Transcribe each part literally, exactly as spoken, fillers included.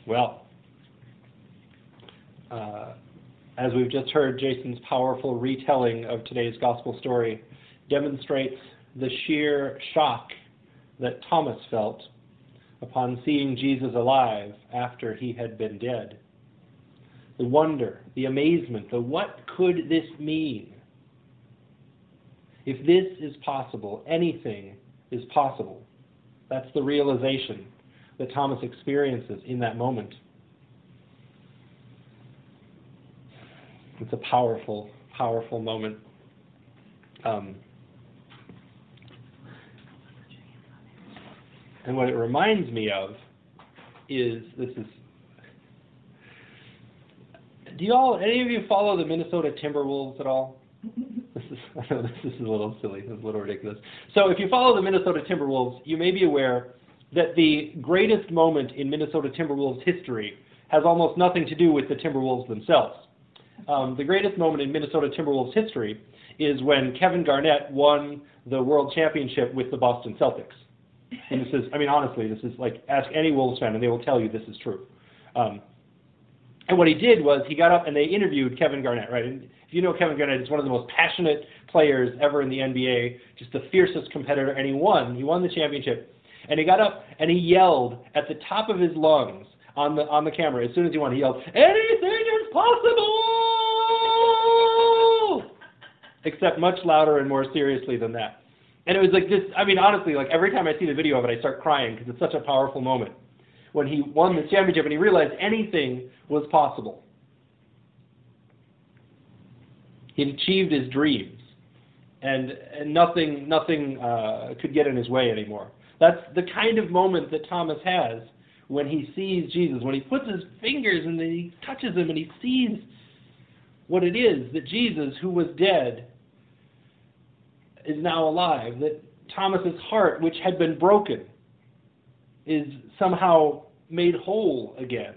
Well, uh, as we've just heard, Jason's powerful retelling of today's gospel story demonstrates the sheer shock that Thomas felt upon seeing Jesus alive after he had been dead. The wonder, the amazement, the what could this mean? If this is possible, anything is possible. That's the realization that Thomas experiences in that moment. It's a powerful, powerful moment. Um, and what it reminds me of is, this is, do you all, any of you follow the Minnesota Timberwolves at all? This is, I know this is a little silly, this is a little ridiculous. So if you follow the Minnesota Timberwolves, you may be aware that the greatest moment in Minnesota Timberwolves history has almost nothing to do with the Timberwolves themselves. Um, the greatest moment in Minnesota Timberwolves history is when Kevin Garnett won the World Championship with the Boston Celtics. And this is, I mean, honestly, this is like, ask any Wolves fan and they will tell you this is true. Um, and what he did was he got up and they interviewed Kevin Garnett, right? And if you know Kevin Garnett, he's one of the most passionate players ever in the N B A, just the fiercest competitor, and he won. He won the championship. And he got up and he yelled at the top of his lungs on the on the camera. As soon as he won, he yelled, "Anything is possible!" Except much louder and more seriously than that. And it was like this, I mean, honestly, like every time I see the video of it, I start crying because it's such a powerful moment. When he won the championship and he realized anything was possible. He had achieved his dreams. And, and nothing, nothing uh, could get in his way anymore. That's the kind of moment that Thomas has when he sees Jesus, when he puts his fingers and he touches him and he sees what it is that Jesus, who was dead, is now alive, that Thomas's heart, which had been broken, is somehow made whole again.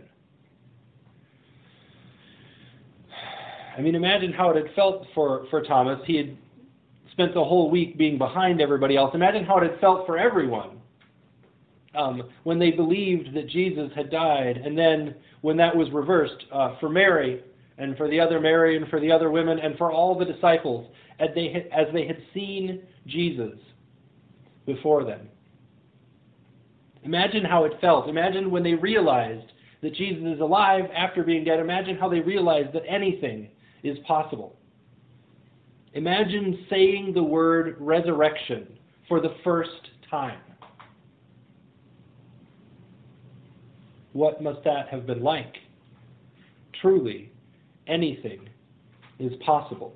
I mean, imagine how it had felt for, for Thomas. He had spent the whole week being behind everybody else. Imagine how it had felt for everyone um, when they believed that Jesus had died, and then when that was reversed uh, for Mary, and for the other Mary, and for the other women, and for all the disciples, as they had, as they had seen Jesus before them. Imagine how it felt. Imagine when they realized that Jesus is alive after being dead. Imagine how they realized that anything is possible. Imagine saying the word resurrection for the first time. What must that have been like? Truly, anything is possible.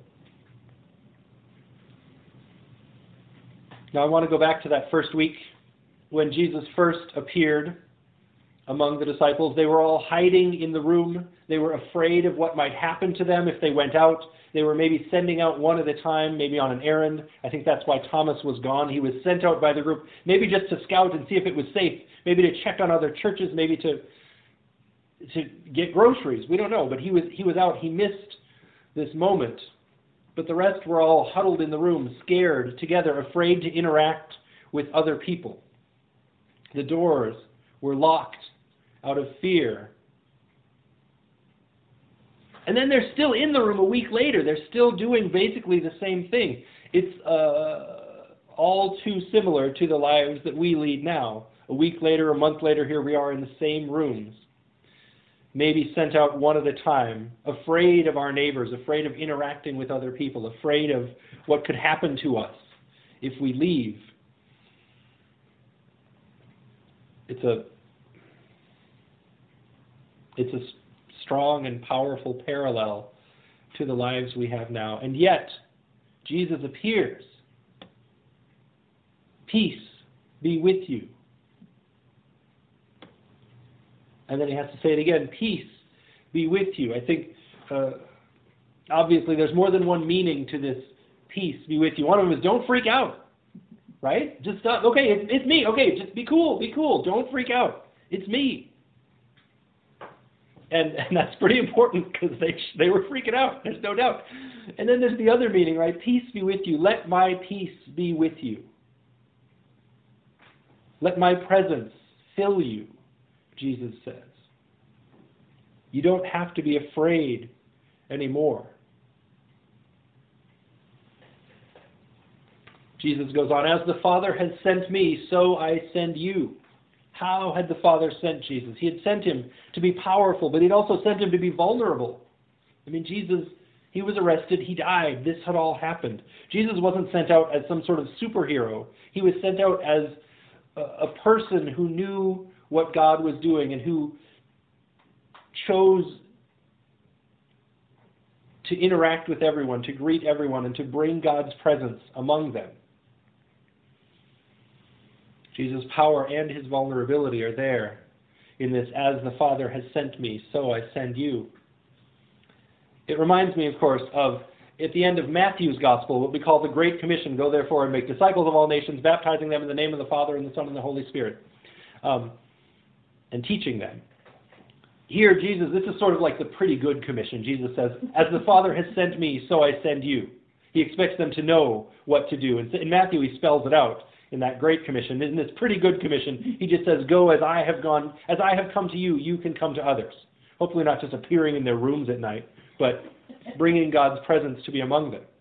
Now I want to go back to that first week when Jesus first appeared among the disciples. They were all hiding in the room. They were afraid of what might happen to them if they went out. They were maybe sending out one at a time, maybe on an errand. I think that's why Thomas was gone. He was sent out by the group, maybe just to scout and see if it was safe, maybe to check on other churches, maybe to to get groceries. We don't know, but he was he was out. He missed this moment. But the rest were all huddled in the room, scared together, afraid to interact with other people. The doors were locked out of fear. And then they're still in the room a week later. They're still doing basically the same thing. It's uh, all too similar to the lives that we lead now. A week later, a month later, here we are in the same rooms. Maybe sent out one at a time, afraid of our neighbors, afraid of interacting with other people, afraid of what could happen to us if we leave. It's a, it's a strong and powerful parallel to the lives we have now. And yet, Jesus appears. Peace be with you. And then he has to say it again, peace be with you. I think, uh, obviously, there's more than one meaning to this peace be with you. One of them is don't freak out, right? Just, uh, okay, it's, it's me. Okay, just be cool, be cool. Don't freak out. It's me. And, and that's pretty important because they, they were freaking out. There's no doubt. And then there's the other meaning, right? Peace be with you. Let my peace be with you. Let my presence fill you, Jesus says. You don't have to be afraid anymore. Jesus goes on, as the Father has sent me, so I send you. How had the Father sent Jesus? He had sent him to be powerful, but he'd also sent him to be vulnerable. I mean, Jesus, he was arrested, he died, this had all happened. Jesus wasn't sent out as some sort of superhero. He was sent out as a, a person who knew what God was doing and who chose to interact with everyone, to greet everyone, and to bring God's presence among them. Jesus' power and his vulnerability are there in this, as the Father has sent me, so I send you. It reminds me, of course, of, at the end of Matthew's Gospel, what we call the Great Commission, go therefore and make disciples of all nations, baptizing them in the name of the Father and the Son and the Holy Spirit, um, and teaching them. Here, Jesus, this is sort of like the pretty good commission. Jesus says, as the Father has sent me, so I send you. He expects them to know what to do. And in Matthew, he spells it out in that Great Commission. In this pretty good commission, he just says, go as I have gone, as I have come to you, you can come to others. Hopefully not just appearing in their rooms at night, but bringing God's presence to be among them.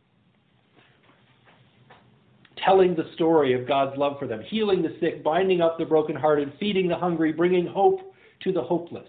Telling the story of God's love for them, healing the sick, binding up the brokenhearted, feeding the hungry, bringing hope to the hopeless.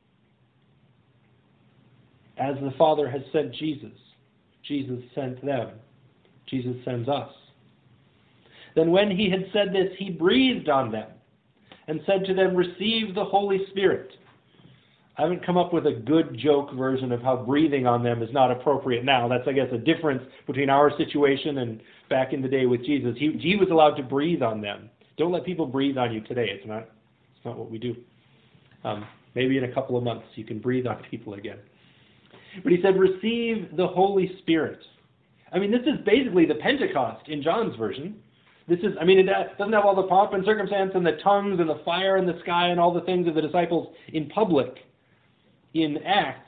As the Father has sent Jesus, Jesus sent them. Jesus sends us. Then when he had said this, he breathed on them and said to them, receive the Holy Spirit. I haven't come up with a good joke version of how breathing on them is not appropriate now. That's, I guess, a difference between our situation and back in the day with Jesus. He, he was allowed to breathe on them. Don't let people breathe on you today. It's not, it's not what we do. Um, maybe in a couple of months you can breathe on people again. But he said, receive the Holy Spirit. I mean, this is basically the Pentecost in John's version. This is, I mean, it doesn't have all the pomp and circumstance and the tongues and the fire in the sky and all the things of the disciples in public in Acts.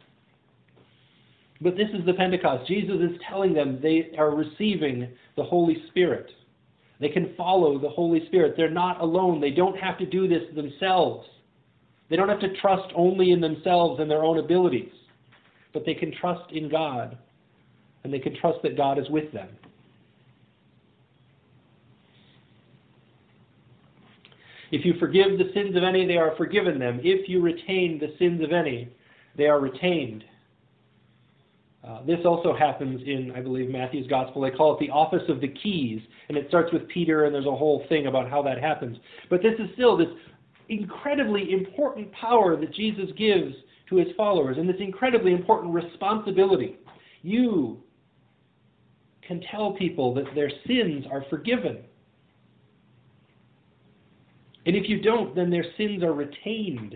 But this is the Pentecost. Jesus is telling them they are receiving the Holy Spirit. They can follow the Holy Spirit. They're not alone. They don't have to do this themselves. They don't have to trust only in themselves and their own abilities. But they can trust in God. And they can trust that God is with them. If you forgive the sins of any, they are forgiven them. If you retain the sins of any, they are retained. Uh, this also happens in, I believe, Matthew's Gospel. They call it the office of the keys. And it starts with Peter, and there's a whole thing about how that happens. But this is still this incredibly important power that Jesus gives to his followers, and this incredibly important responsibility. You can tell people that their sins are forgiven. And if you don't, then their sins are retained.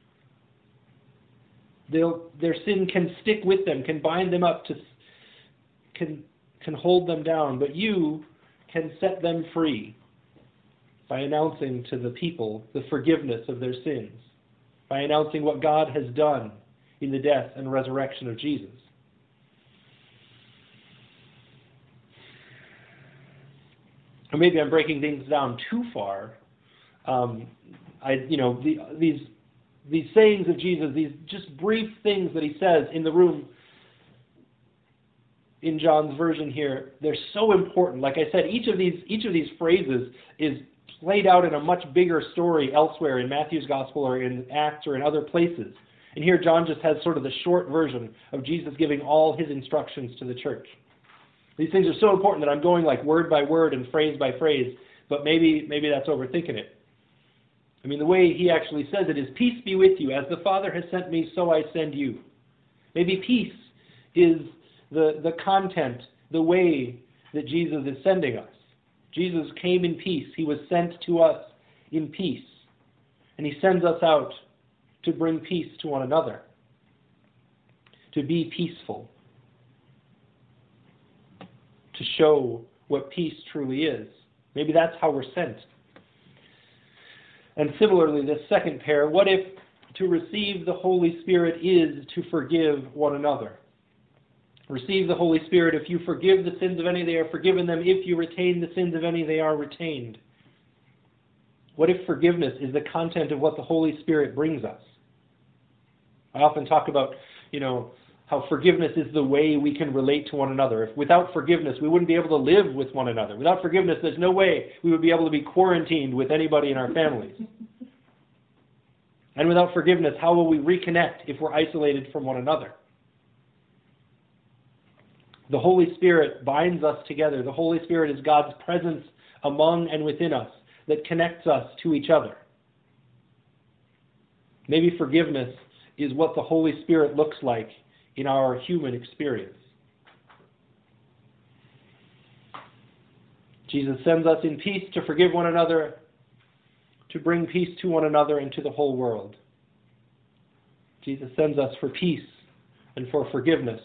They'll, their sin can stick with them, can bind them up, to, can, can hold them down. But you can set them free by announcing to the people the forgiveness of their sins, by announcing what God has done in the death and resurrection of Jesus. Or maybe I'm breaking things down too far. Um, I, you know, the, these these sayings of Jesus, these just brief things that he says in the room in John's version here, they're so important. Like I said, each of these each of these phrases is played out in a much bigger story elsewhere in Matthew's Gospel or in Acts or in other places. And here John just has sort of the short version of Jesus giving all his instructions to the church. These things are so important that I'm going like word by word and phrase by phrase, but maybe maybe that's overthinking it. I mean, the way he actually says it is, peace be with you. As the Father has sent me, so I send you. Maybe peace is the, the content, the way that Jesus is sending us. Jesus came in peace. He was sent to us in peace. And he sends us out to bring peace to one another, to be peaceful, to show what peace truly is. Maybe that's how we're sent. And similarly, this second pair, what if to receive the Holy Spirit is to forgive one another? Receive the Holy Spirit. If you forgive the sins of any, they are forgiven them. If you retain the sins of any, they are retained. What if forgiveness is the content of what the Holy Spirit brings us? I often talk about, you know, how forgiveness is the way we can relate to one another. If without forgiveness, we wouldn't be able to live with one another. Without forgiveness, there's no way we would be able to be quarantined with anybody in our families. And without forgiveness, how will we reconnect if we're isolated from one another? The Holy Spirit binds us together. The Holy Spirit is God's presence among and within us that connects us to each other. Maybe forgiveness is what the Holy Spirit looks like in our human experience. Jesus sends us in peace to forgive one another, to bring peace to one another and to the whole world. Jesus sends us for peace and for forgiveness,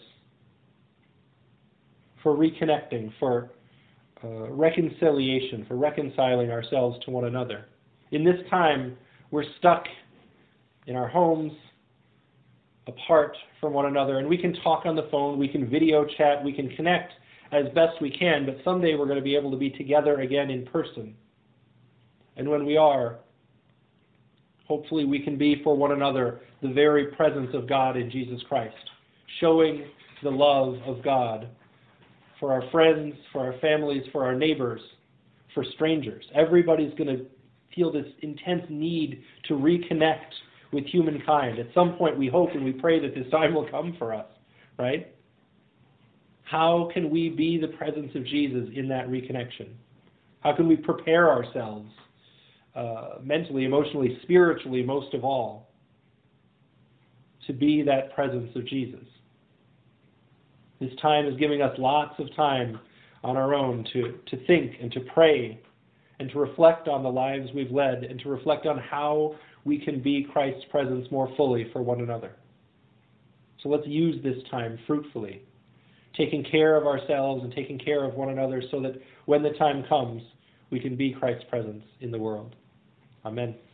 for reconnecting, for uh, reconciliation, for reconciling ourselves to one another. In this time, we're stuck in our homes, apart from one another, and we can talk on the phone, we can video chat, we can connect as best we can, but someday we're going to be able to be together again in person. And when we are, hopefully we can be for one another the very presence of God in Jesus Christ, showing the love of God for our friends, for our families, for our neighbors, for strangers. Everybody's going to feel this intense need to reconnect with humankind. At some point we hope and we pray that this time will come for us, right? How can we be the presence of Jesus in that reconnection? How can we prepare ourselves uh, mentally, emotionally, spiritually, most of all, to be that presence of Jesus? This time is giving us lots of time on our own to, to think and to pray and to reflect on the lives we've led and to reflect on how we can be Christ's presence more fully for one another. So let's use this time fruitfully, taking care of ourselves and taking care of one another so that when the time comes, we can be Christ's presence in the world. Amen.